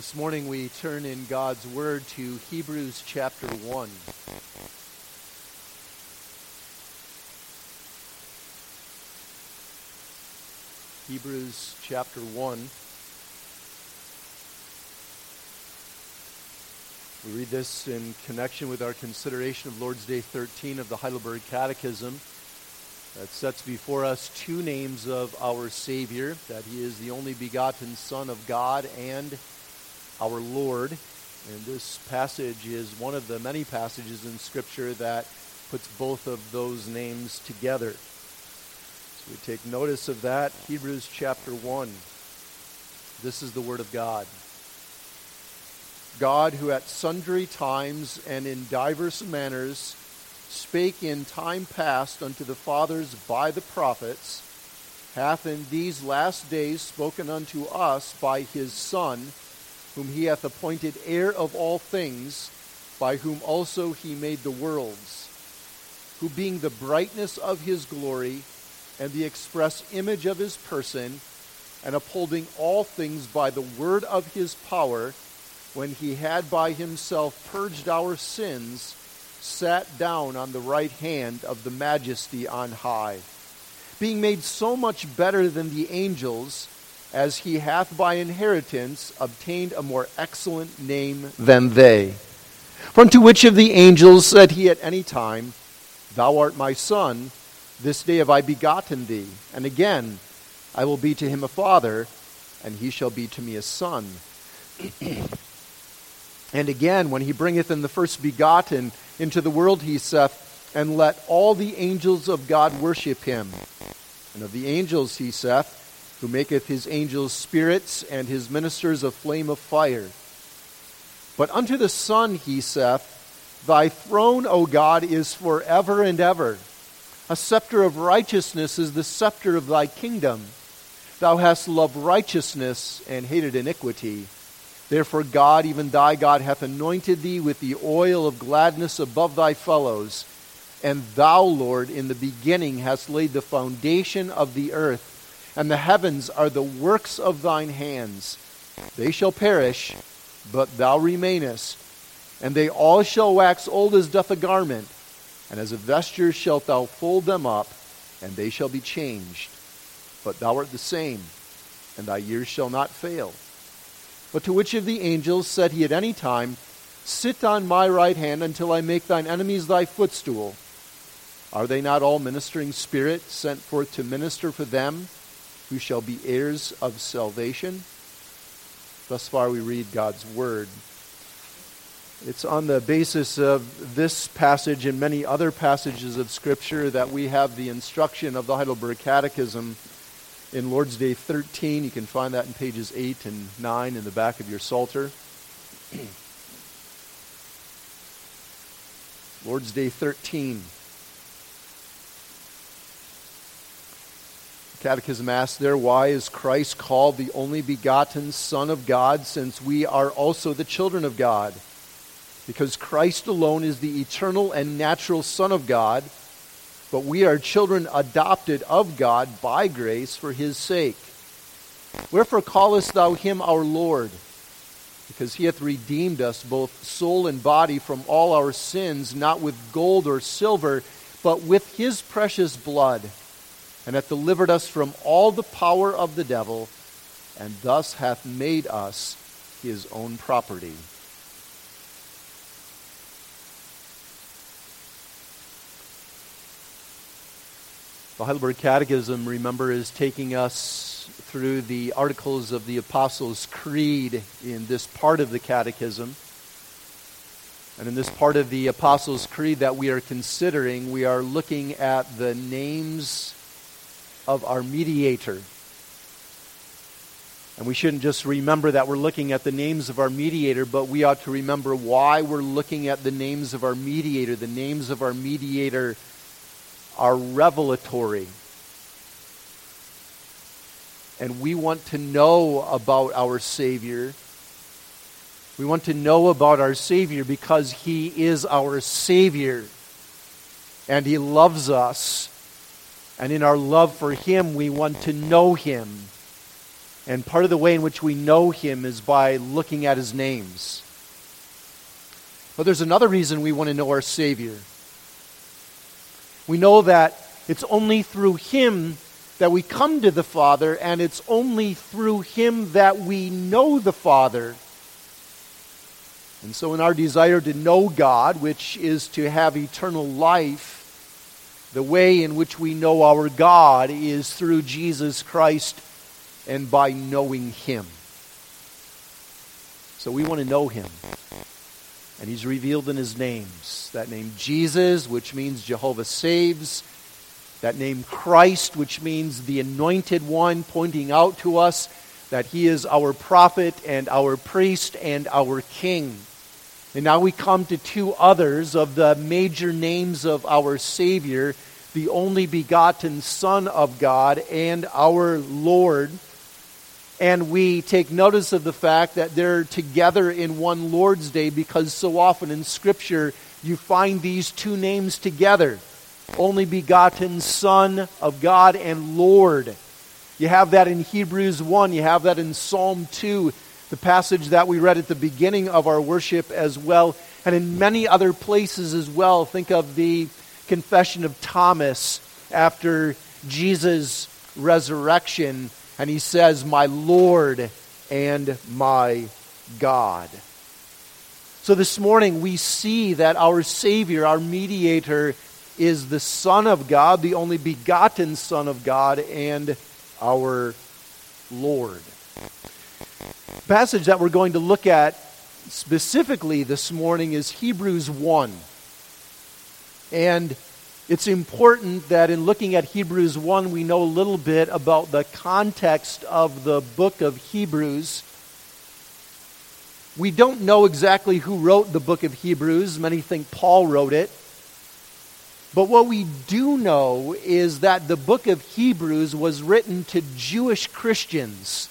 This morning we turn in God's Word to Hebrews chapter 1. Hebrews chapter 1. We read this in connection with our consideration of Lord's Day 13 of the Heidelberg Catechism. That sets before us two names of our Savior, that He is the only begotten Son of God and our Lord. And this passage is one of the many passages in Scripture that puts both of those names together. So we take notice of that. Hebrews chapter 1. This is the Word of God. God, who at sundry times and in divers manners spake in time past unto the fathers by the prophets, hath in these last days spoken unto us by his Son, whom he hath appointed heir of all things, by whom also he made the worlds, who being the brightness of his glory and the express image of his person, and upholding all things by the word of his power, when he had by himself purged our sins, sat down on the right hand of the majesty on high, being made so much better than the angels, as he hath by inheritance obtained a more excellent name than they. For unto which of the angels said he at any time, Thou art my son, this day have I begotten thee, and again, I will be to him a father, and he shall be to me a son. And again, when he bringeth in the first begotten into the world, he saith, And let all the angels of God worship him. And of the angels, he saith, Who maketh his angels spirits, and his ministers a flame of fire. But unto the Son, he saith, Thy throne, O God, is forever and ever. A scepter of righteousness is the scepter of thy kingdom. Thou hast loved righteousness and hated iniquity. Therefore God, even thy God, hath anointed thee with the oil of gladness above thy fellows. And thou, Lord, in the beginning hast laid the foundation of the earth, and the heavens are the works of thine hands. They shall perish, but thou remainest, and they all shall wax old as doth a garment, and as a vesture shalt thou fold them up, and they shall be changed. But thou art the same, and thy years shall not fail. But to which of the angels said he at any time, Sit on my right hand until I make thine enemies thy footstool? Are they not all ministering spirits sent forth to minister for them who shall be heirs of salvation? Thus far we read God's word. It's on the basis of this passage and many other passages of Scripture that we have the instruction of the Heidelberg Catechism in Lord's Day 13. You can find that in pages 8 and 9 in the back of your Psalter. Lord's Day 13. The Catechism asks there, Why is Christ called the only begotten Son of God, since we are also the children of God? Because Christ alone is the eternal and natural Son of God, but we are children adopted of God by grace for his sake. Wherefore callest thou him our Lord? Because he hath redeemed us, both soul and body, from all our sins, not with gold or silver, but with his precious blood, and hath delivered us from all the power of the devil, and thus hath made us his own property. The Heidelberg Catechism, remember, is taking us through the Articles of the Apostles' Creed in this part of the Catechism. And in this part of the Apostles' Creed that we are considering, we are looking at the names of our mediator. And we shouldn't just remember that we're looking at the names of our mediator, but we ought to remember why we're looking at the names of our mediator. The names of our mediator are revelatory. And we want to know about our Savior. We want to know about our Savior because he is our Savior. And he loves us. And in our love for him, we want to know him. And part of the way in which we know him is by looking at his names. But there's another reason we want to know our Savior. We know that it's only through him that we come to the Father, and it's only through him that we know the Father. And so in our desire to know God, which is to have eternal life, the way in which we know our God is through Jesus Christ and by knowing him. So we want to know him. And he's revealed in his names. That name Jesus, which means Jehovah saves. That name Christ, which means the anointed one, pointing out to us that he is our prophet and our priest and our king. And now we come to two others of the major names of our Savior, the only begotten Son of God and our Lord. And we take notice of the fact that they're together in one Lord's Day because so often in Scripture you find these two names together. Only begotten Son of God and Lord. You have that in Hebrews 1. You have that in Psalm 2. The passage that we read at the beginning of our worship as well. And in many other places as well. Think of the confession of Thomas after Jesus' resurrection. And he says, "My Lord and my God." So this morning we see that our Savior, our mediator, is the Son of God, the only begotten Son of God, and our Lord. The passage that we're going to look at specifically this morning is Hebrews 1. And it's important that in looking at Hebrews 1, we know a little bit about the context of the book of Hebrews. We don't know exactly who wrote the book of Hebrews. Many think Paul wrote it. But what we do know is that the book of Hebrews was written to Jewish Christians.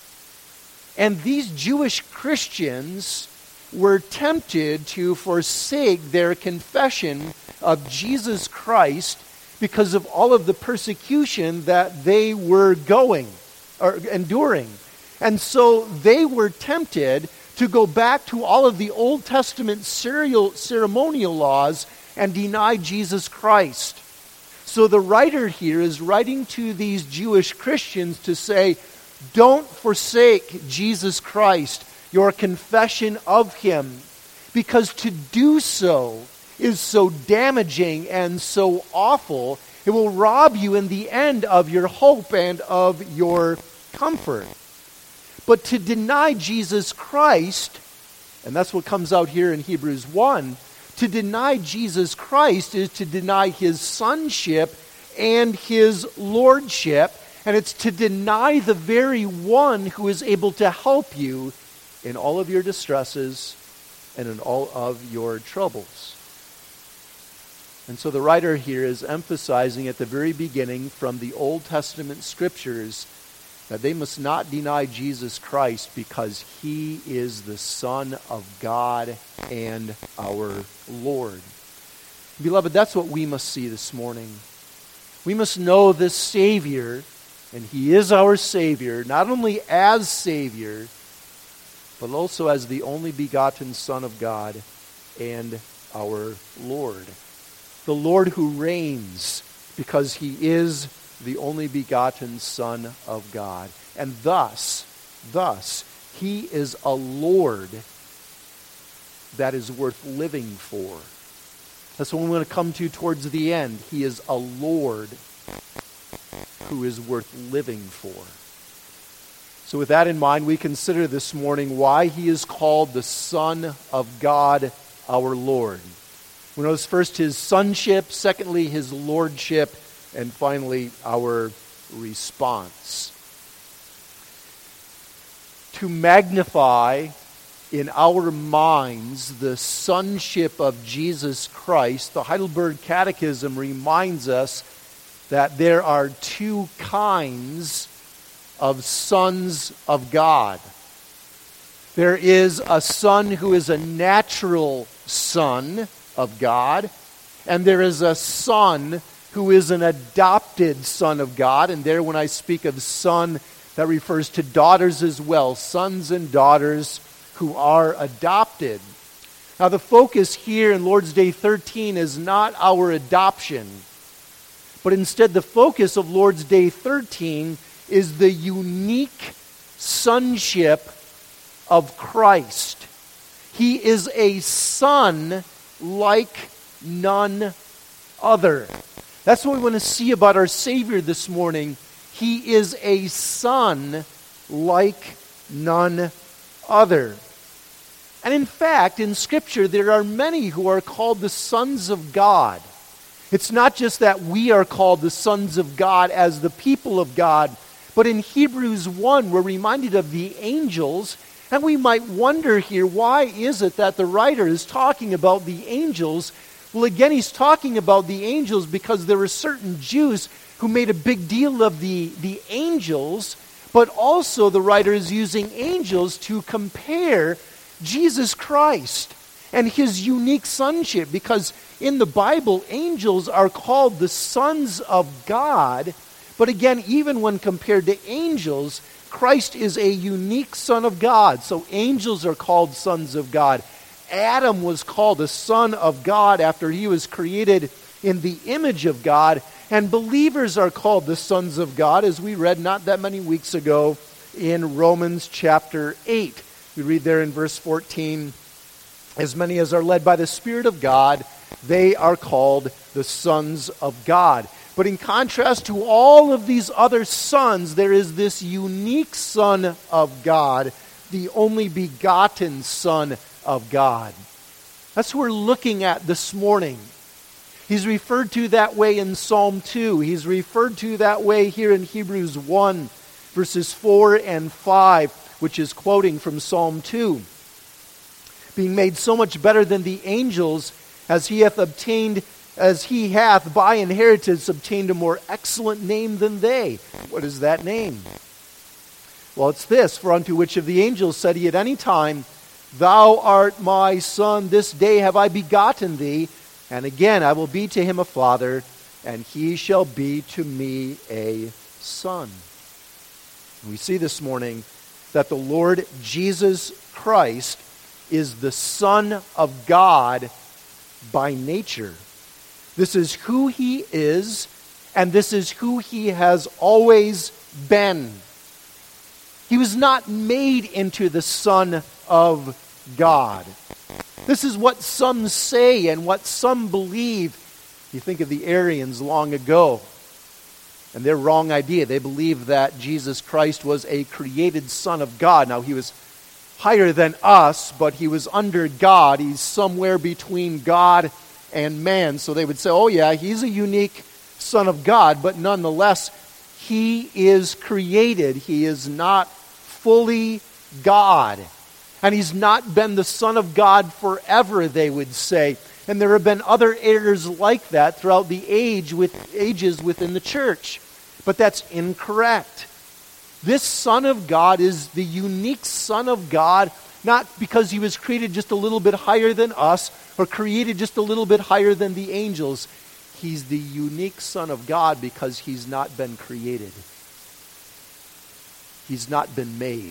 And these Jewish Christians were tempted to forsake their confession of Jesus Christ because of all of the persecution that they were enduring. And so they were tempted to go back to all of the Old Testament ceremonial laws and deny Jesus Christ. So the writer here is writing to these Jewish Christians to say, don't forsake Jesus Christ, your confession of him, because to do so is so damaging and so awful, it will rob you in the end of your hope and of your comfort. But to deny Jesus Christ, and that's what comes out here in Hebrews 1, to deny Jesus Christ is to deny his sonship and his lordship, and it's to deny the very one who is able to help you in all of your distresses and in all of your troubles. And so the writer here is emphasizing at the very beginning from the Old Testament scriptures that they must not deny Jesus Christ because he is the Son of God and our Lord. Beloved, that's what we must see this morning. We must know this Savior, and he is our Savior, not only as Savior, but also as the only begotten Son of God and our Lord. The Lord who reigns because he is the only begotten Son of God. And thus, he is a Lord that is worth living for. That's what we're going to come to towards the end. He is a Lord who is worth living for. So with that in mind, we consider this morning why he is called the Son of God, our Lord. We notice first his sonship, secondly his lordship, and finally our response. To magnify in our minds the sonship of Jesus Christ, the Heidelberg Catechism reminds us that there are two kinds of sons of God. There is a son who is a natural son of God, and there is a son who is an adopted son of God. And there, when I speak of son, That refers to daughters as well, sons and daughters who are adopted. Now the focus here in Lord's Day 13 is not our adoption, but instead the focus of Lord's Day 13 is the unique sonship of Christ. He is a son like none other. That's what we want to see about our Savior this morning. He is a son like none other. And in fact, in Scripture, there are many who are called the sons of God. It's not just that we are called the sons of God as the people of God, but in Hebrews 1, we're reminded of the angels, and we might wonder here, why is it that the writer is talking about the angels? Well, again, he's talking about the angels because there were certain Jews who made a big deal of the angels, but also the writer is using angels to compare Jesus Christ and his unique sonship, because in the Bible, angels are called the sons of God. But again, even when compared to angels, Christ is a unique son of God. So angels are called sons of God. Adam was called a son of God after he was created in the image of God. And believers are called the sons of God, as we read not that many weeks ago in Romans chapter 8. We read there in verse 14, as many as are led by the Spirit of God, they are called the sons of God. But in contrast to all of these other sons, there is this unique Son of God, the only begotten Son of God. That's what we're looking at this morning. He's referred to that way in Psalm 2. He's referred to that way here in Hebrews 1, verses 4 and 5, which is quoting from Psalm 2. Being made so much better than the angels, as he hath by inheritance obtained a more excellent name than they. What is that name? Well, it's this: for unto which of the angels said he at any time, Thou art my son, this day have I begotten thee, and again I will be to him a father, and he shall be to me a son. And we see this morning that the Lord Jesus Christ is the Son of God by nature. This is who he is, and this is who he has always been. He was not made into the Son of God. This is what some say and what some believe. You think of the Arians long ago and their wrong idea. They believed that Jesus Christ was a created Son of God. Now, he was higher than us, but he was under God. He's somewhere between God and man. So they would say, oh yeah, he's a unique Son of God, but nonetheless, he is created. He is not fully God. And he's not been the Son of God forever, they would say. And there have been other errors like that throughout the ages within the church. But that's incorrect. This Son of God is the unique Son of God, not because he was created just a little bit higher than us or created just a little bit higher than the angels. He's the unique Son of God because he's not been created. He's not been made.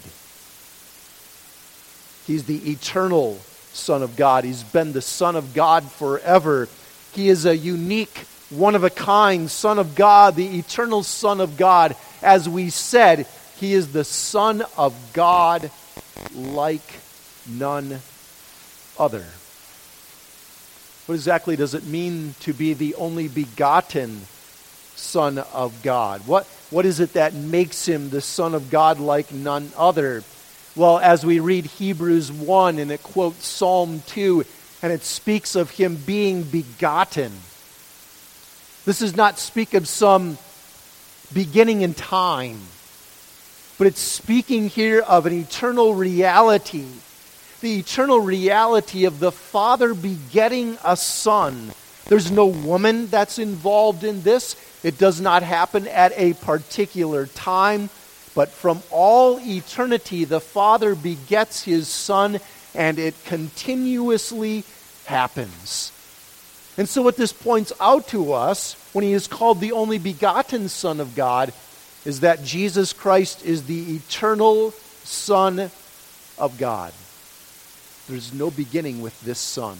He's the eternal Son of God. He's been the Son of God forever. He is a unique, one-of-a-kind Son of God, the eternal Son of God. As we said, he is the Son of God like none other. What exactly does it mean to be the only begotten Son of God? What is it that makes him the Son of God like none other? Well, as we read Hebrews 1 and it quotes Psalm 2 and it speaks of him being begotten, this does not speak of some beginning in time, but it's speaking here of an eternal reality. The eternal reality of the Father begetting a Son. There's no woman that's involved in this. It does not happen at a particular time. But from all eternity, the Father begets his Son, and it continuously happens. And so what this points out to us, when he is called the only begotten Son of God, is that Jesus Christ is the eternal Son of God. There's no beginning with this Son.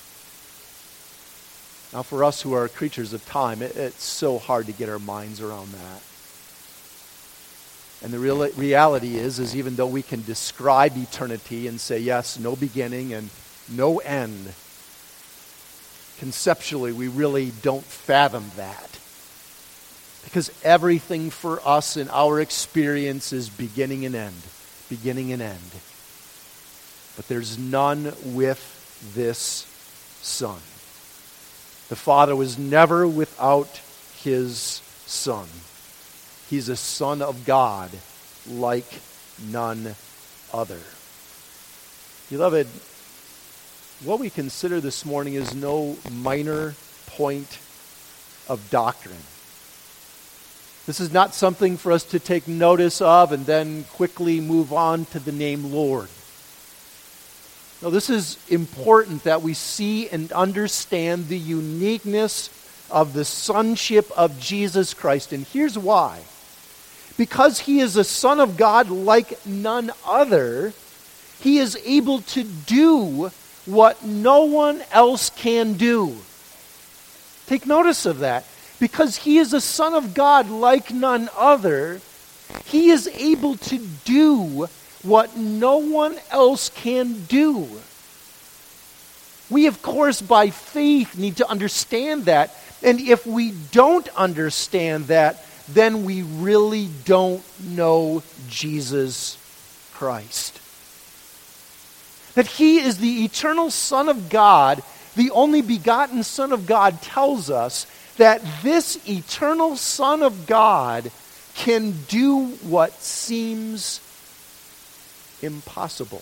Now, for us who are creatures of time, it's so hard to get our minds around that. And the reality is even though we can describe eternity and say, yes, no beginning and no end, conceptually, we really don't fathom that. Because everything for us in our experience is beginning and end. Beginning and end. But there's none with this Son. The Father was never without His Son. He's a Son of God like none other. Beloved, what we consider this morning is no minor point of doctrine. This is not something for us to take notice of and then quickly move on to the name Lord. No, this is important that we see and understand the uniqueness of the sonship of Jesus Christ. And here's why. Because He is a Son of God like none other, He is able to do what no one else can do. Take notice of that. Because He is a Son of God like none other, He is able to do what no one else can do. We, of course, by faith need to understand that. And if we don't understand that, then we really don't know Jesus Christ. That He is the eternal Son of God, the only begotten Son of God, tells us that this eternal Son of God can do what seems impossible.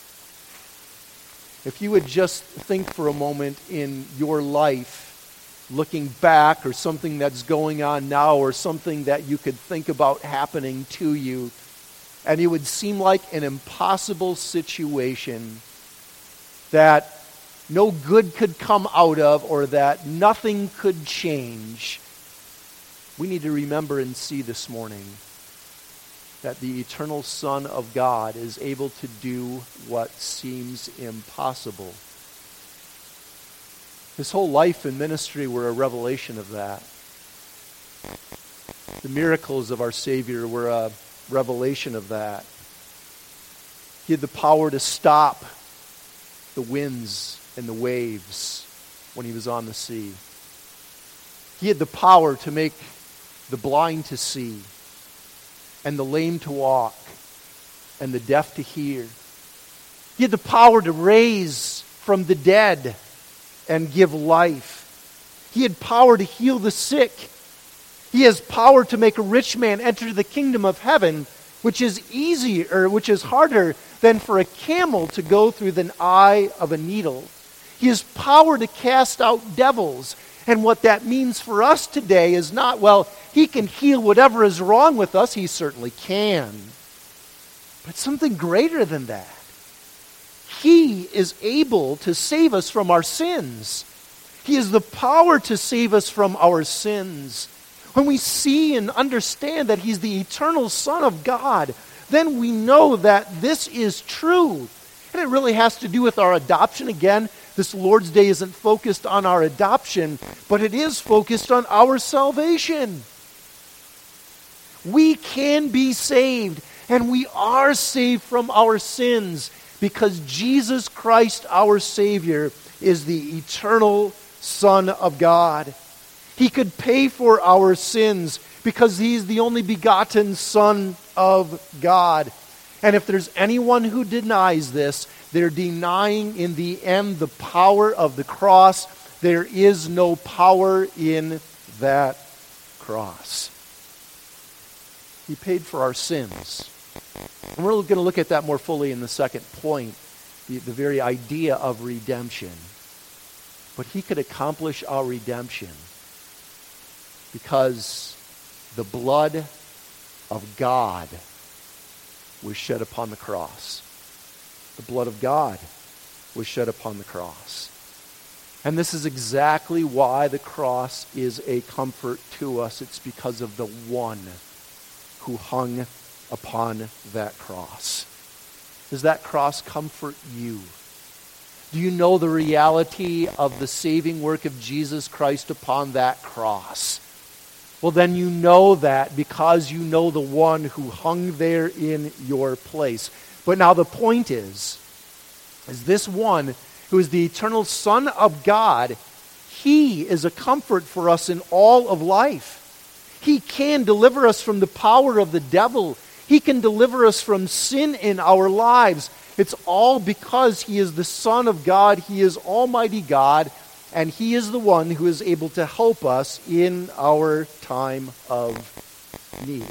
If you would just think for a moment in your life, looking back, or something that's going on now, or something that you could think about happening to you, and it would seem like an impossible situation that no good could come out of, or that nothing could change, we need to remember and see this morning that the eternal Son of God is able to do what seems impossible. His whole life and ministry were a revelation of that. The miracles of our Savior were a revelation of that. He had the power to stop the winds and the waves when He was on the sea. He had the power to make the blind to see, and the lame to walk, and the deaf to hear. He had the power to raise from the dead and give life. He had power to heal the sick. He has power to make a rich man enter the kingdom of heaven, which is harder than for a camel to go through the eye of a needle. He has power to cast out devils. And what that means for us today is not, well, He can heal whatever is wrong with us. He certainly can. But something greater than that. He is able to save us from our sins. He has the power to save us from our sins. When we see and understand that He's the eternal Son of God, then we know that this is true. And it really has to do with our adoption. Again, this Lord's Day isn't focused on our adoption, but it is focused on our salvation. We can be saved, and we are saved from our sins because Jesus Christ, our Savior, is the eternal Son of God. He could pay for our sins because He's the only begotten Son of God. And if there's anyone who denies this, they're denying in the end the power of the cross. There is no power in that cross. He paid for our sins. And we're going to look at that more fully in the second point, the very idea of redemption. But He could accomplish our redemption because the blood of God was shed upon the cross. The blood of God was shed upon the cross. And this is exactly why the cross is a comfort to us. It's because of the one who hung upon that cross. Does that cross comfort you? Do you know the reality of the saving work of Jesus Christ upon that cross? Well, then you know that because you know the one who hung there in your place. But now the point is this one who is the eternal Son of God, he is a comfort for us in all of life. He can deliver us from the power of the devil. He can deliver us from sin in our lives. It's all because he is the Son of God. He is Almighty God, and he is the one who is able to help us in our time of need.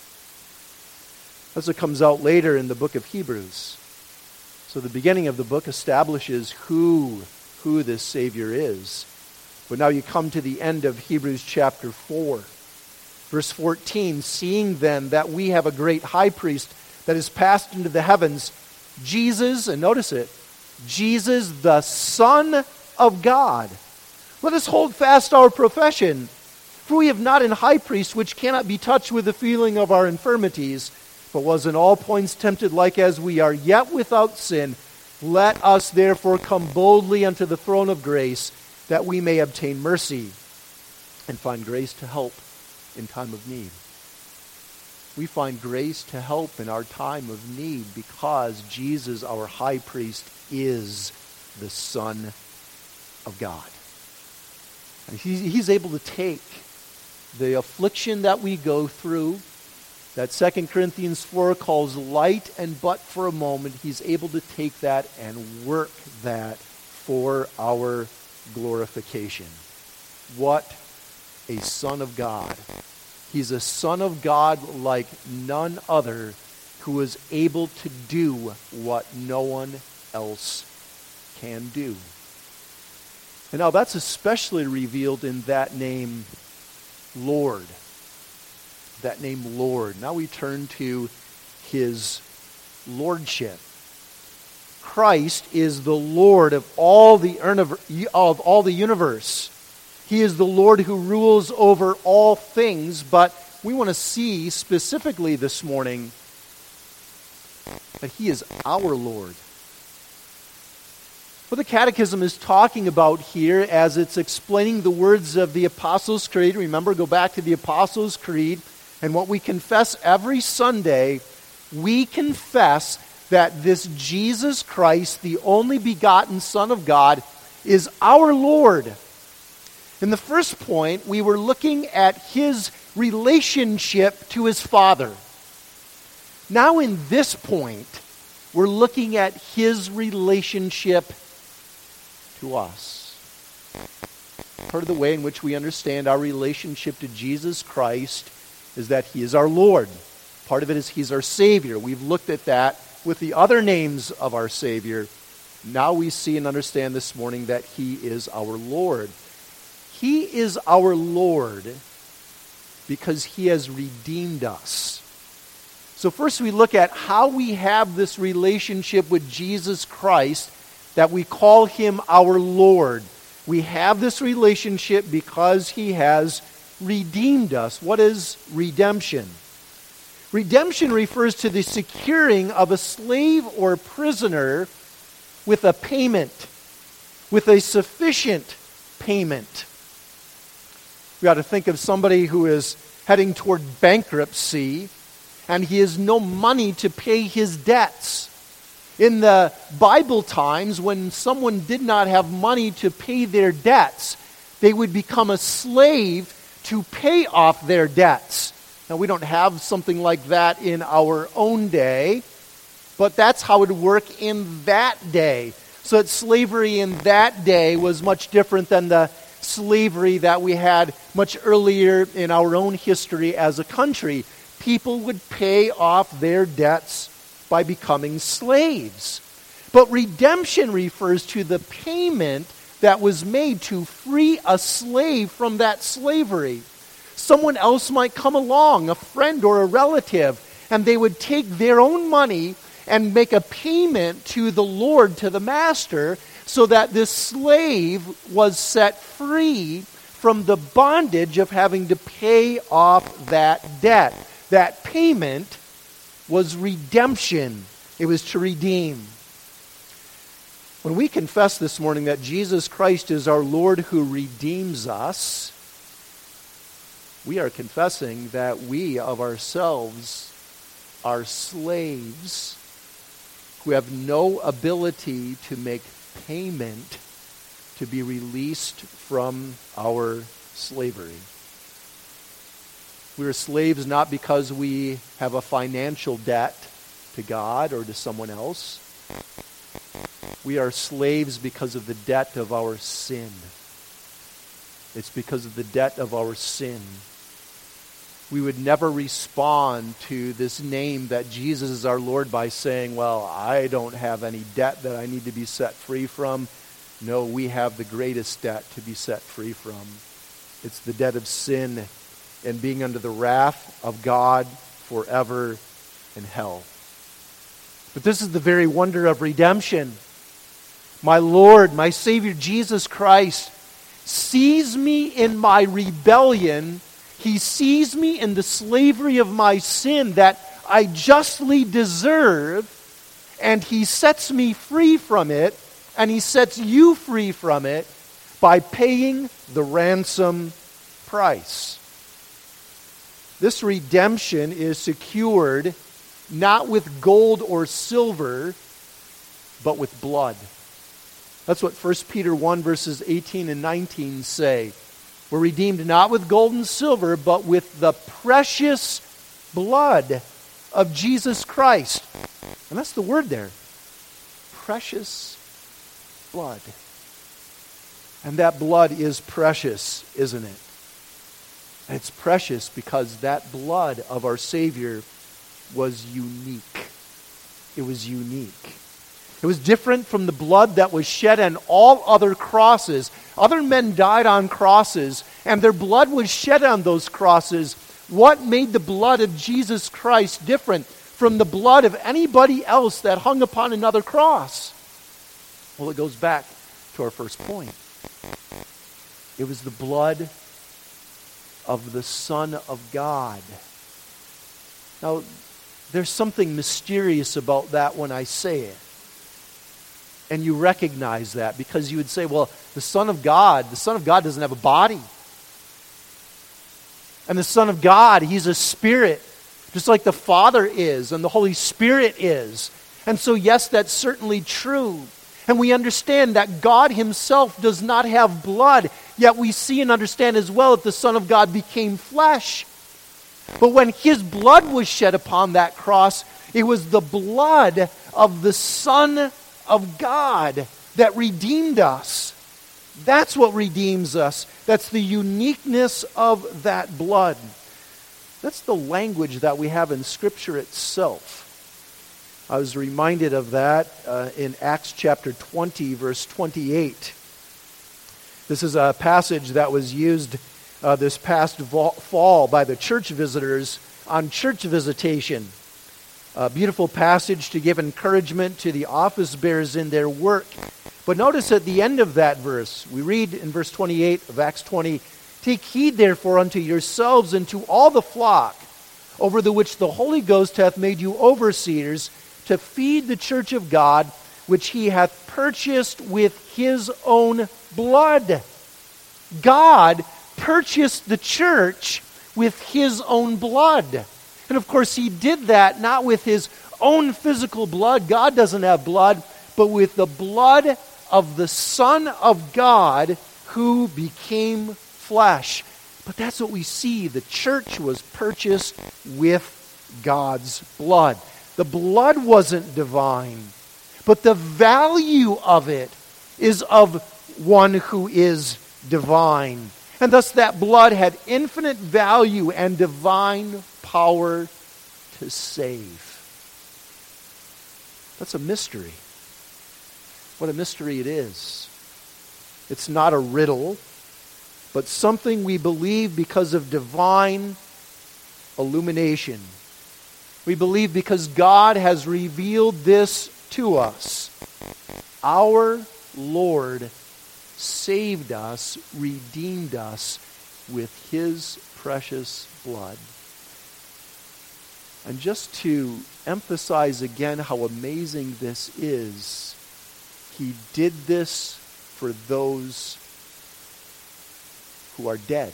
As it comes out later in the book of Hebrews. So the beginning of the book establishes who this Savior is. But now you come to the end of Hebrews chapter 4. Verse 14, seeing then that we have a great high priest that is passed into the heavens, Jesus, and notice it, Jesus the Son of God. Let us hold fast our profession, for we have not an high priest which cannot be touched with the feeling of our infirmities, but was in all points tempted like as we are, yet without sin. Let us therefore come boldly unto the throne of grace, that we may obtain mercy and find grace to help in time of need. We find grace to help in our time of need because Jesus, our high priest, is the Son of God. And he's able to take the affliction that we go through, that 2 Corinthians 4 calls light and but for a moment. He's able to take that and work that for our glorification. What a Son of God. He's a Son of God like none other, who is able to do what no one else can do. And now that's especially revealed in that name, Lord. That name, Lord. Now we turn to his lordship. Christ is the Lord of all the universe. He is the Lord who rules over all things, but we want to see specifically this morning that he is our Lord. What the Catechism is talking about here as it's explaining the words of the Apostles' Creed, remember, go back to the Apostles' Creed, and what we confess every Sunday, we confess that this Jesus Christ, the only begotten Son of God, is our Lord. In the first point, we were looking at his relationship to his Father. Now in this point, we're looking at his relationship to us. Part of the way in which we understand our relationship to Jesus Christ is that he is our Lord. Part of it is he's our Savior. We've looked at that with the other names of our Savior. Now we see and understand this morning that he is our Lord. He is our Lord because he has redeemed us. So first we look at how we have this relationship with Jesus Christ, that we call him our Lord. We have this relationship because he has redeemed us. What is redemption? Redemption refers to the securing of a slave or prisoner with a payment, with a sufficient payment. We ought to think of somebody who is heading toward bankruptcy and he has no money to pay his debts. In the Bible times, when someone did not have money to pay their debts, they would become a slave to pay off their debts. Now, we don't have something like that in our own day, but that's how it would work in that day. So that slavery in that day was much different than the slavery that we had much earlier in our own history as a country. People would pay off their debts by becoming slaves. But redemption refers to the payment that was made to free a slave from that slavery. Someone else might come along, a friend or a relative, and they would take their own money and make a payment to the Lord, to the master, so that this slave was set free from the bondage of having to pay off that debt. that payment was redemption. It was to redeem. When we confess this morning that Jesus Christ is our Lord who redeems us, we are confessing that we of ourselves are slaves who have no ability to make payment to be released from our slavery. We are slaves not because we have a financial debt to God or to someone else. We are slaves because of the debt of our sin. It's because of the debt of our sin. We would never respond to this name that Jesus is our Lord by saying, well, I don't have any debt that I need to be set free from. No, we have the greatest debt to be set free from. It's the debt of sin and being under the wrath of God forever in hell. But this is the very wonder of redemption. My Lord, my Savior Jesus Christ sees me in my rebellion. He sees me in the slavery of my sin that I justly deserve, and He sets me free from it, and He sets you free from it by paying the ransom price. This redemption is secured not with gold or silver, but with blood. That's what 1 Peter 1 verses 18 and 19 say. We're redeemed not with gold and silver, but with the precious blood of Jesus Christ. And that's the word there. Precious blood. And that blood is precious, isn't it? And it's precious because that blood of our Savior was unique. It was unique. It was different from the blood that was shed on all other crosses. Other men died on crosses, and their blood was shed on those crosses. What made the blood of Jesus Christ different from the blood of anybody else that hung upon another cross? Well, it goes back to our first point. It was the blood of the Son of God. Now, there's something mysterious about that when I say it. And you recognize that because you would say, well, the Son of God doesn't have a body. And the Son of God, He's a spirit, just like the Father is and the Holy Spirit is. And so, yes, that's certainly true. And we understand that God Himself does not have blood, yet we see and understand as well that the Son of God became flesh. But when His blood was shed upon that cross, it was the blood of the Son of God that redeemed us. That's what redeems us. That's the uniqueness of that blood. That's the language that we have in Scripture itself. I was reminded of that in Acts chapter 20, verse 28. This is a passage that was used this past fall by the church visitors on church visitation. A beautiful passage to give encouragement to the office bearers in their work. But notice at the end of that verse, we read in verse 28 of Acts 20, "Take heed therefore unto yourselves and to all the flock, over the which the Holy Ghost hath made you overseers, to feed the church of God, which He hath purchased with His own blood." God purchased the church with His own blood. And of course, He did that not with His own physical blood. God doesn't have blood, but with the blood of the Son of God who became flesh. But that's what we see. The church was purchased with God's blood. The blood wasn't divine, but the value of it is of one who is divine. And thus that blood had infinite value and divine power to save. That's a mystery. What a mystery it is. It's not a riddle, but something we believe because of divine illumination. We believe because God has revealed this to us. Our Lord saved us, redeemed us with His precious blood. And just to emphasize again how amazing this is, he did this for those who are dead.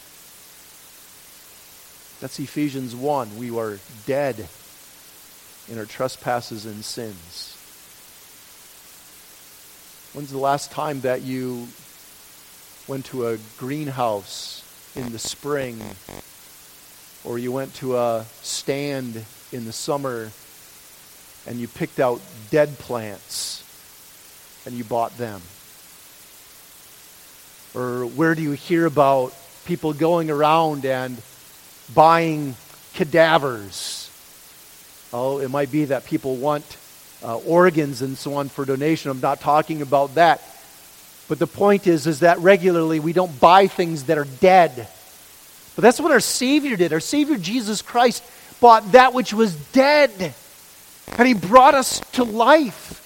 That's Ephesians 1. We were dead in our trespasses and sins. When's the last time that you went to a greenhouse in the spring, or you went to a stand in the summer and you picked out dead plants and you bought them? Or where do you hear about people going around and buying cadavers? Oh, it might be that people want organs and so on for donation. I'm not talking about that. But the point is that regularly we don't buy things that are dead. But that's what our Savior did. Our Savior Jesus Christ bought that which was dead. And he brought us to life.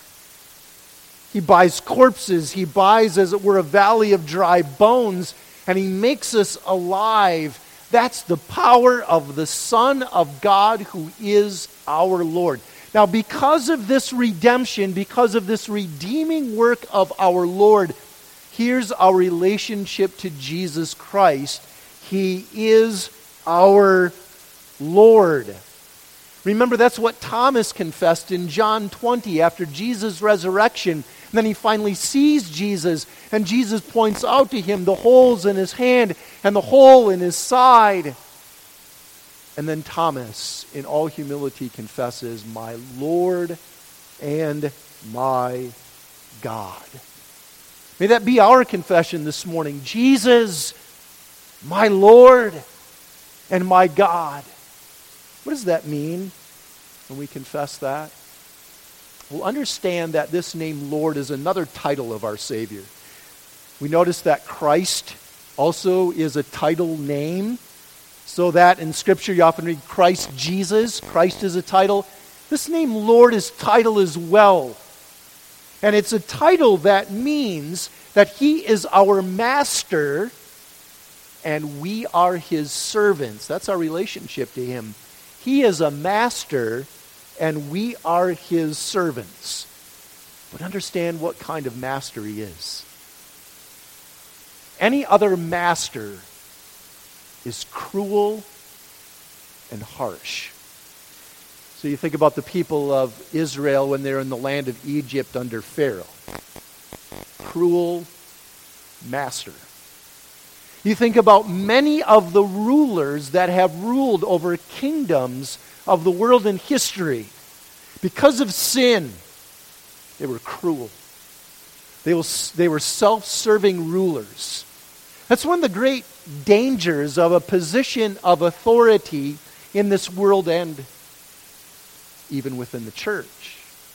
He buys corpses. He buys, as it were, a valley of dry bones. And he makes us alive. That's the power of the Son of God, who is our Lord. Now, because of this redemption, because of this redeeming work of our Lord, here's our relationship to Jesus Christ. He is our Lord. Remember, that's what Thomas confessed in John 20 after Jesus' resurrection. And then he finally sees Jesus, and Jesus points out to him the holes in his hand and the hole in his side. And then Thomas, in all humility, confesses, "My Lord and my God." May that be our confession this morning. Jesus, my Lord and my God. What does that mean when we confess that? Well, understand that this name Lord is another title of our Savior. We notice that Christ also is a title name, so that in Scripture you often read Christ Jesus. Christ is a title. This name Lord is title as well. And it's a title that means that he is our master and we are his servants. That's our relationship to him. He is a master and we are his servants. But understand what kind of master he is. Any other master is cruel and harsh. So you think about the people of Israel when they're in the land of Egypt under Pharaoh. Cruel master. You think about many of the rulers that have ruled over kingdoms of the world in history. Because of sin, they were cruel. They were self-serving rulers. That's one of the great dangers of a position of authority in this world and even within the church,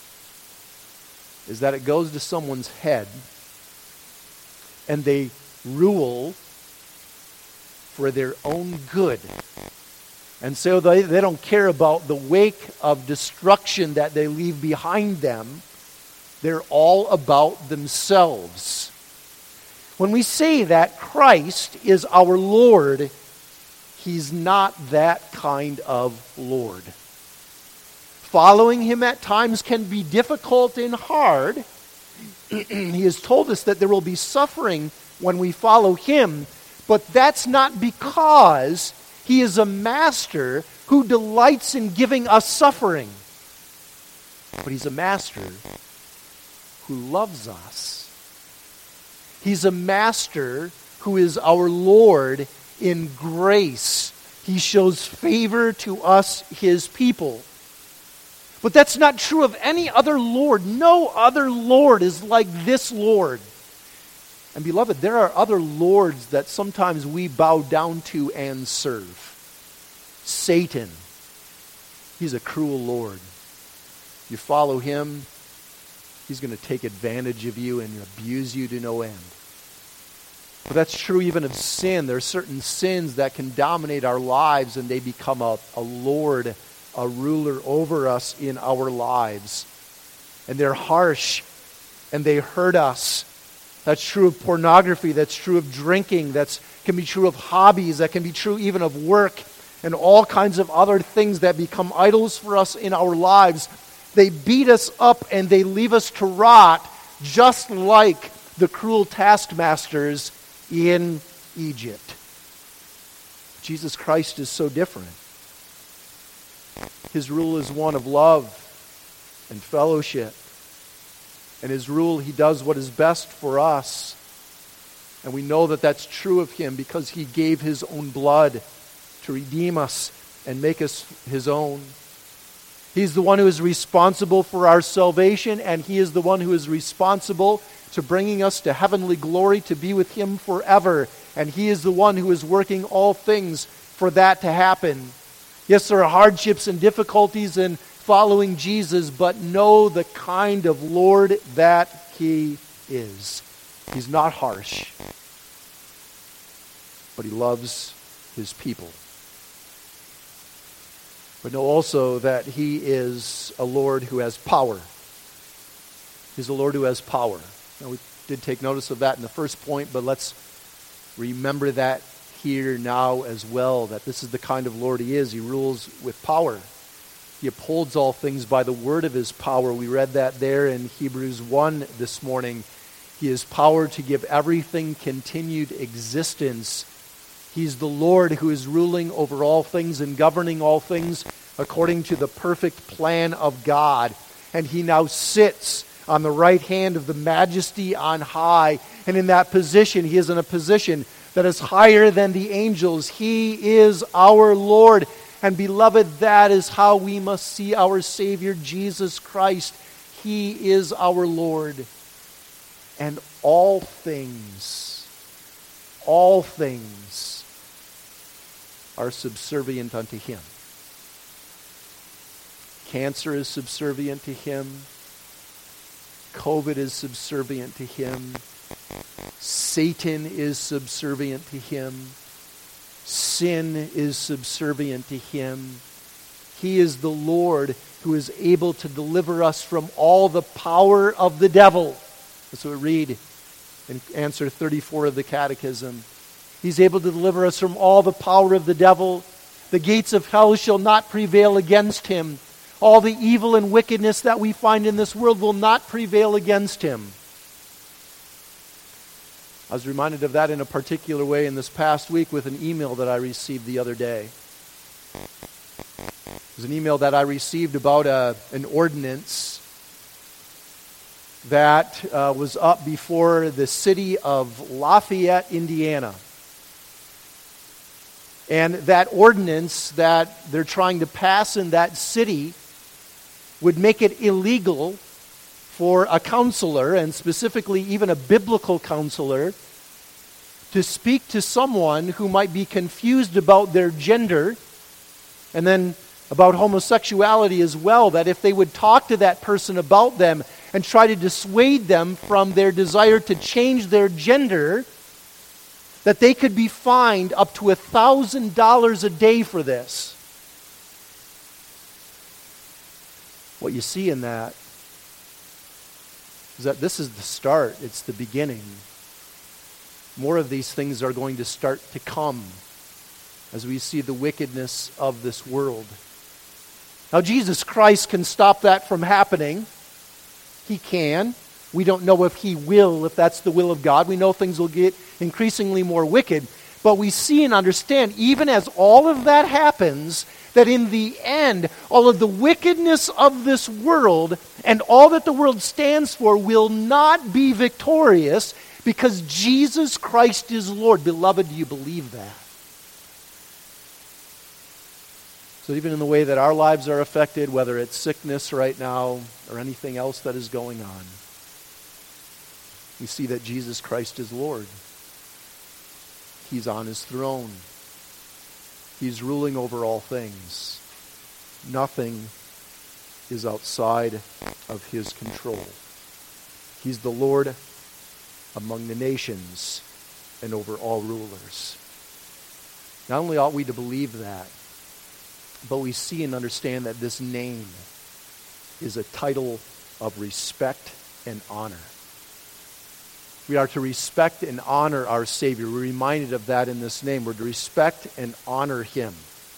is that it goes to someone's head and they rule for their own good. And so they don't care about the wake of destruction that they leave behind them. They're all about themselves. When we say that Christ is our Lord, he's not that kind of Lord. Following him at times can be difficult and hard. He has told us that there will be suffering when we follow him, but that's not because he is a master who delights in giving us suffering. But he's a master who loves us. He's a master who is our Lord in grace. He shows favor to us, his people. But that's not true of any other Lord. No other Lord is like this Lord. And beloved, there are other lords that sometimes we bow down to and serve. Satan, he's a cruel Lord. You follow him, he's going to take advantage of you and abuse you to no end. But that's true even of sin. There are certain sins that can dominate our lives and they become a lord, a ruler over us in our lives. And they're harsh and they hurt us. That's true of pornography. That's true of drinking. That can be true of hobbies. That can be true even of work. and all kinds of other things that become idols for us in our lives, they beat us up and they leave us to rot, just like the cruel taskmasters in Egypt. Jesus Christ is so different. His rule is one of love and fellowship. And his rule, he does what is best for us. And we know that that's true of him because he gave his own blood to redeem us and make us his own. He's the one who is responsible for our salvation, and he is the one who is responsible to bringing us to heavenly glory to be with him forever. And he is the one who is working all things for that to happen. Yes, there are hardships and difficulties in following Jesus, but know the kind of Lord that he is. He's not harsh, but he loves his people. But know also that he is a Lord who has power. He's a Lord who has power. Now, we did take notice of that in the first point, but let's remember that here now as well, that this is the kind of Lord he is. He rules with power. He upholds all things by the word of his power. We read that there in Hebrews 1 this morning. He has power to give everything continued existence. He's the Lord who is ruling over all things and governing all things according to the perfect plan of God. And he now sits on the right hand of the majesty on high. And in that position, he is in a position that is higher than the angels. He is our Lord. And beloved, that is how we must see our Savior, Jesus Christ. He is our Lord. And all things are subservient unto him. Cancer is subservient to him. COVID is subservient to him. Satan is subservient to him. Sin is subservient to him. He is the Lord who is able to deliver us from all the power of the devil. That's what we read in answer 34 of the Catechism. He's able to deliver us from all the power of the devil. The gates of hell shall not prevail against him. All the evil and wickedness that we find in this world will not prevail against him. I was reminded of that in a particular way in this past week with an email that I received the other day. It was an email that I received about an ordinance that was up before the city of Lafayette, Indiana. And that ordinance that they're trying to pass in that city would make it illegal for a counselor, and specifically even a biblical counselor, to speak to someone who might be confused about their gender, and then about homosexuality as well, that if they would talk to that person about them and try to dissuade them from their desire to change their gender, that they could be fined up to $1,000 a day for this. What you see in that is that this is the start. It's the beginning. More of these things are going to start to come as we see the wickedness of this world. Now, Jesus Christ can stop that from happening. He can. We don't know if he will, if that's the will of God. We know things will get increasingly more wicked. But we see and understand, even as all of that happens, that in the end, all of the wickedness of this world and all that the world stands for will not be victorious because Jesus Christ is Lord. Beloved, do you believe that? So even in the way that our lives are affected, whether it's sickness right now or anything else that is going on, we see that Jesus Christ is Lord. He's on his throne. He's ruling over all things. Nothing is outside of his control. He's the Lord among the nations and over all rulers. Not only ought we to believe that, but we see and understand that this name is a title of respect and honor. We are to respect and honor our Savior. We're reminded of that in this name. We're to respect and honor him.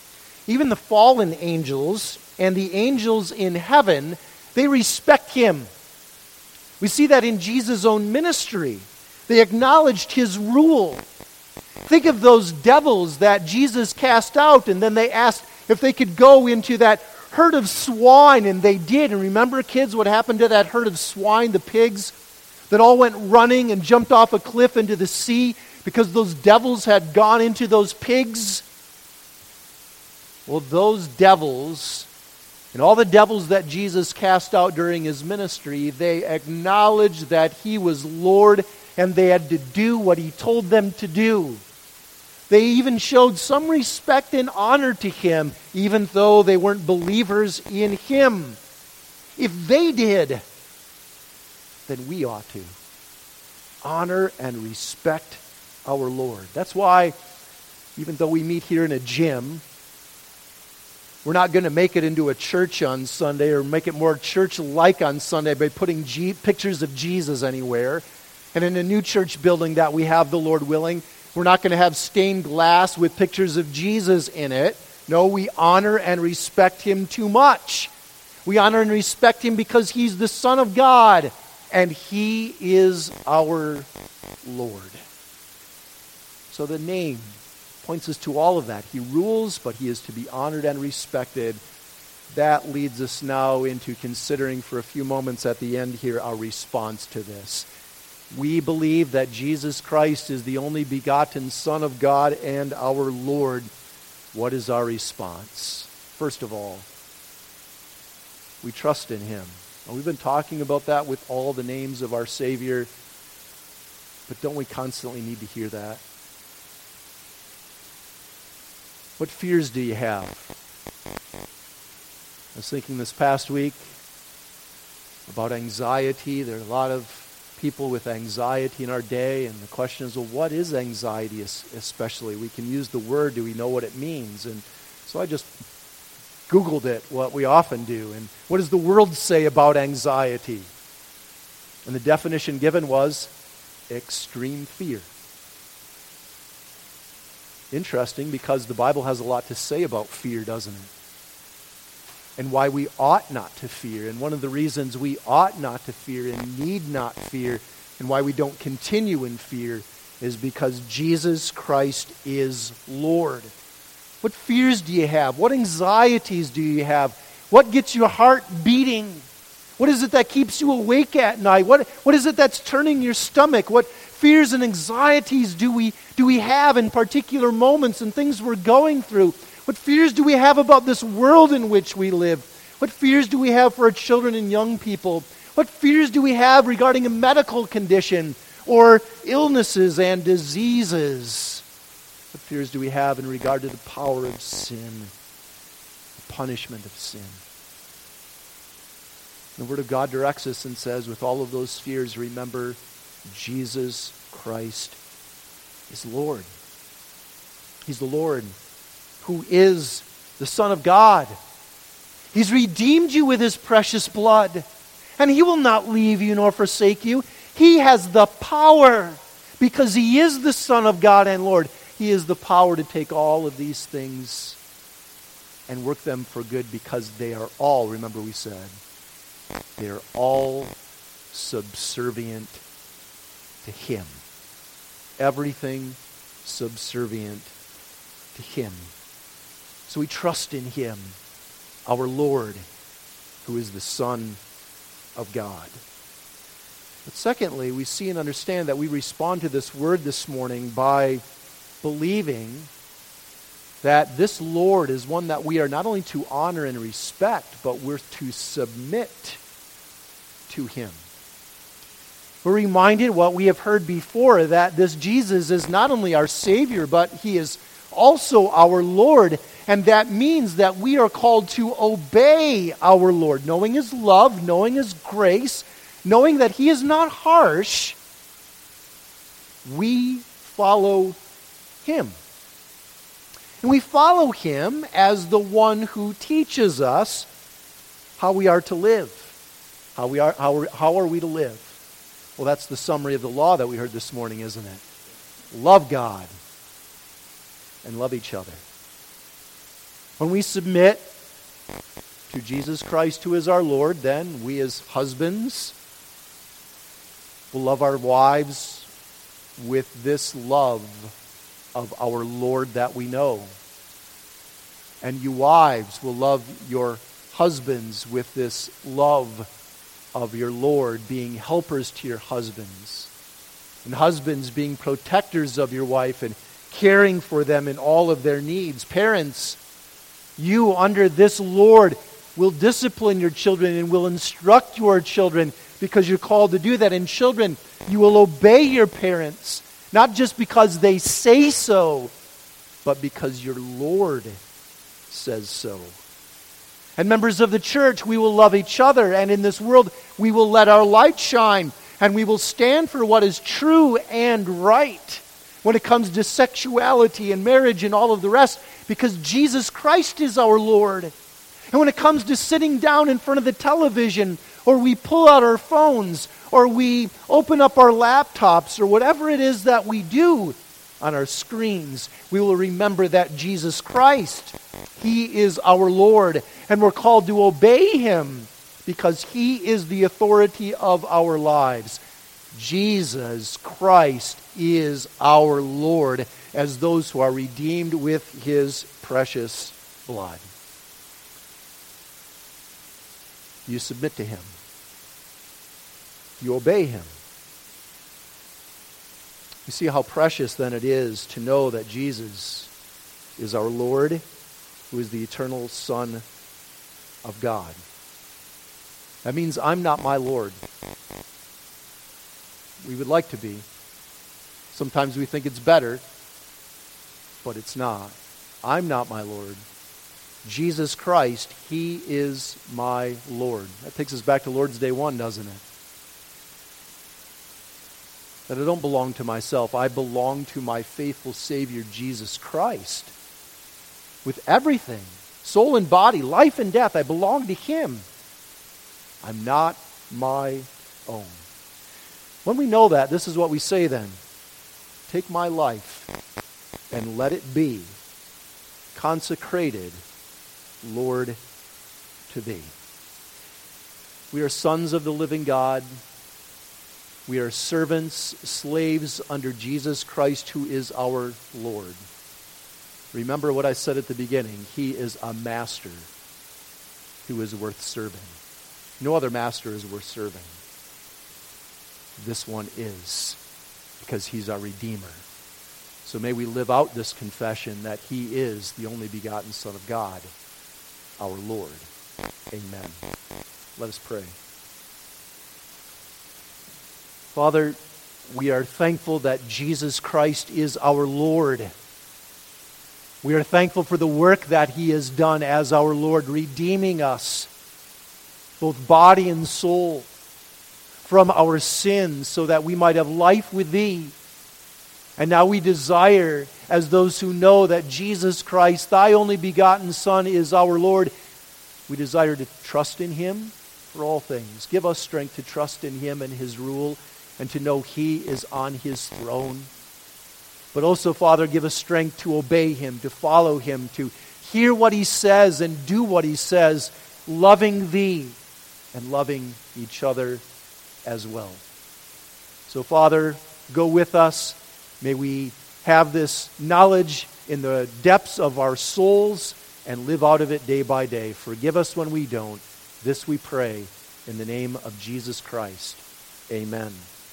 Even the fallen angels and the angels in heaven, they respect him. We see that in Jesus' own ministry. They acknowledged his rule. Think of those devils that Jesus cast out, and then they asked if they could go into that herd of swine, and they did. And remember, kids, what happened to that herd of swine, the pigs, that all went running and jumped off a cliff into the sea because those devils had gone into those pigs? Well, those devils, and all the devils that Jesus cast out during his ministry, they acknowledged that he was Lord, and they had to do what he told them to do. They even showed some respect and honor to him, even though they weren't believers in him. If they did, then we ought to honor and respect our Lord. That's why, even though we meet here in a gym, we're not going to make it into a church on Sunday or make it more church-like on Sunday by putting pictures of Jesus anywhere. And in a new church building that we have, the Lord willing, we're not going to have stained glass with pictures of Jesus in it. No, we honor and respect him too much. We honor and respect him because he's the Son of God, and he is our Lord. So the name points us to all of that. He rules, but he is to be honored and respected. That leads us now into considering for a few moments at the end here our response to this. We believe that Jesus Christ is the only begotten Son of God and our Lord. What is our response? First of all, we trust in him. Now, we've been talking about that with all the names of our Savior, but don't we constantly need to hear that? What fears do you have? I was thinking this past week about anxiety. There are a lot of people with anxiety in our day, and the question is, well, what is anxiety especially? We can use the word. Do we know what it means? And so I just Googled it, what we often do, and what does the world say about anxiety? And the definition given was extreme fear. Interesting, because the Bible has a lot to say about fear, doesn't it? And why we ought not to fear. And one of the reasons we ought not to fear and need not fear, and why we don't continue in fear, is because Jesus Christ is Lord. What fears do you have? What anxieties do you have? What gets your heart beating? What is it that keeps you awake at night? What is it that's turning your stomach? What fears and anxieties do we have in particular moments and things we're going through? What fears do we have about this world in which we live? What fears do we have for our children and young people? What fears do we have regarding a medical condition or illnesses and diseases? What fears do we have in regard to the power of sin, the punishment of sin? The Word of God directs us and says, with all of those fears, remember, Jesus Christ is Lord. He's the Lord who is the Son of God. He's redeemed you with his precious blood, and he will not leave you nor forsake you. He has the power, because he is the Son of God and Lord. He has the power to take all of these things and work them for good, because they are all, remember we said, they are all subservient to him. Everything subservient to him. So we trust in him, our Lord, who is the Son of God. But secondly, we see and understand that we respond to this word this morning by believing that this Lord is one that we are not only to honor and respect, but we're to submit to him. We're reminded what we have heard before, that this Jesus is not only our Savior, but he is also our Lord. And that means that we are called to obey our Lord, knowing his love, knowing his grace, knowing that he is not harsh. We follow him. And we follow him as the one who teaches us how we are to live. How are we to live? Well, that's the summary of the law that we heard this morning, isn't it? Love God and love each other. When we submit to Jesus Christ, who is our Lord, then we as husbands will love our wives with this love of our Lord that we know. And you wives will love your husbands with this love of your Lord, being helpers to your husbands. And husbands being protectors of your wife and caring for them in all of their needs. Parents, you under this Lord will discipline your children and will instruct your children because you're called to do that. And children, you will obey your parents, not just because they say so, but because your Lord says so. And members of the church, we will love each other, and in this world we will let our light shine, and we will stand for what is true and right when it comes to sexuality and marriage and all of the rest, because Jesus Christ is our Lord. And when it comes to sitting down in front of the television, or we pull out our phones, or we open up our laptops, or whatever it is that we do on our screens, we will remember that Jesus Christ, He is our Lord, and we're called to obey Him because He is the authority of our lives. Jesus Christ is our Lord, as those who are redeemed with His precious blood. You submit to Him. You obey Him. You see how precious then it is to know that Jesus is our Lord, who is the eternal Son of God. That means I'm not my Lord. We would like to be. Sometimes we think it's better, but it's not. I'm not my Lord. Jesus Christ, He is my Lord. That takes us back to Lord's Day 1, doesn't it? That I don't belong to myself. I belong to my faithful Savior, Jesus Christ. With everything, soul and body, life and death, I belong to Him. I'm not my own. When we know that, this is what we say then. Take my life and let it be consecrated, Lord, to Thee. We are sons of the living God. We are servants, slaves under Jesus Christ, who is our Lord. Remember what I said at the beginning. He is a master who is worth serving. No other master is worth serving. This one is, because He's our Redeemer. So may we live out this confession that He is the only begotten Son of God, our Lord. Amen. Let us pray. Father, we are thankful that Jesus Christ is our Lord. We are thankful for the work that He has done as our Lord, redeeming us, both body and soul, from our sins so that we might have life with Thee. And now we desire, as those who know that Jesus Christ, Thy only begotten Son, is our Lord, we desire to trust in Him for all things. Give us strength to trust in Him and His rule, and to know He is on His throne. But also, Father, give us strength to obey Him, to follow Him, to hear what He says and do what He says, loving Thee and loving each other as well. So, Father, go with us. May we have this knowledge in the depths of our souls and live out of it day by day. Forgive us when we don't. This we pray in the name of Jesus Christ. Amen.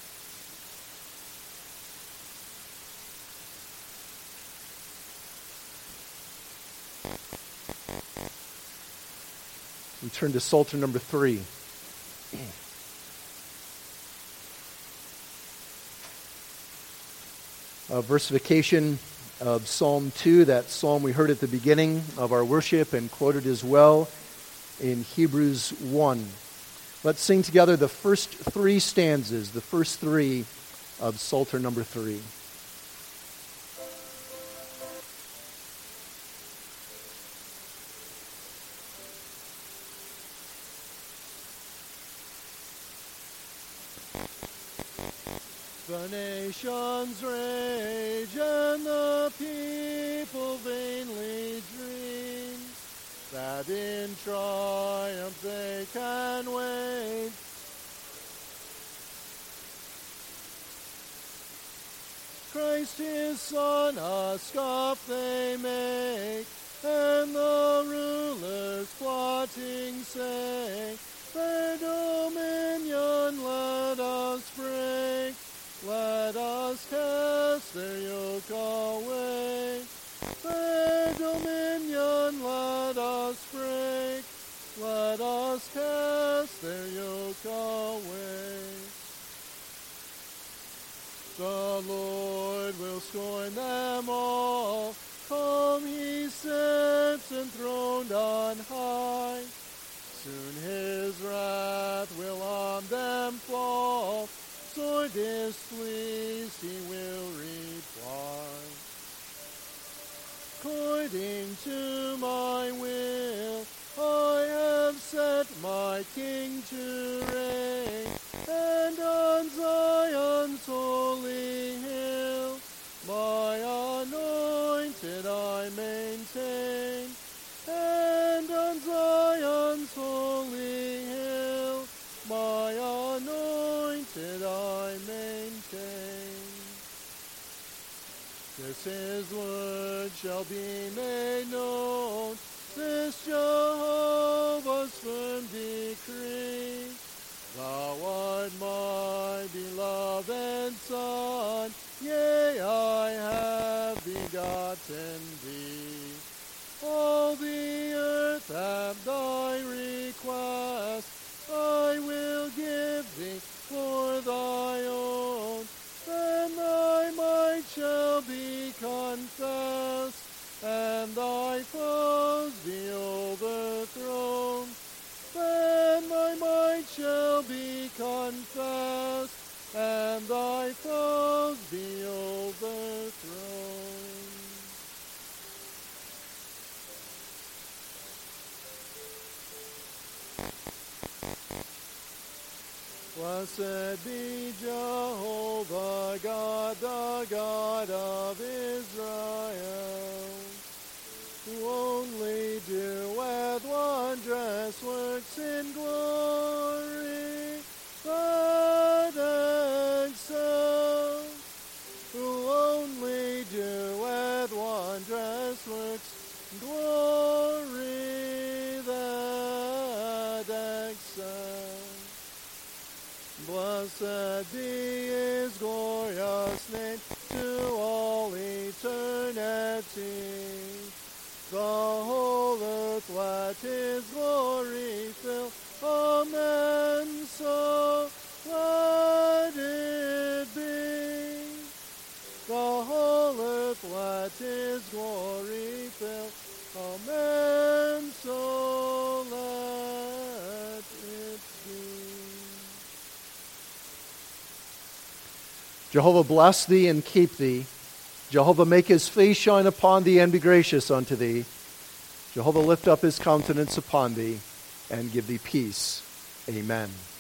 We turn to Psalter number 3. A versification of Psalm 2, that psalm we heard at the beginning of our worship and quoted as well in Hebrews 1. Let's sing together the first 3 stanzas, the first 3 of Psalter number 3. The nations rage and the people vainly dream. that in triumph they can wait. Christ his Son a scoff they make, and the rulers plotting say, their dominion let us break, let us cast their yoke away. Their dominion let us break, let us cast their yoke away. The Lord will scorn them all, calm he sits enthroned on high. Soon his wrath will on them fall, sore displeased he will reply. According to my will, I have set my King to reign, and on Zion's holy hill, my anointed I maintain. And on Zion's holy hill, my anointed I maintain. This his word shall be made known, this Jehovah's firm decree. Thou art my beloved Son, yea, I have begotten thee. All the earth at thy request, I will give thee for thy own. Then thy might shall be confessed, and thy foes be overthrown. Then thy might shall be confessed, and thy foes be overthrown. Blessed be Jehovah God, the God of Israel, who only doeth wondrous works in glory that excel, who only doeth wondrous works in glory that excel. Blessed be his glorious name to all eternity. The whole earth let his glory fill. Amen. So let it be. The whole earth let his glory fill. Amen. So let it be. Jehovah bless thee and keep thee. Jehovah make his face shine upon thee and be gracious unto thee. Jehovah lift up his countenance upon thee and give thee peace. Amen.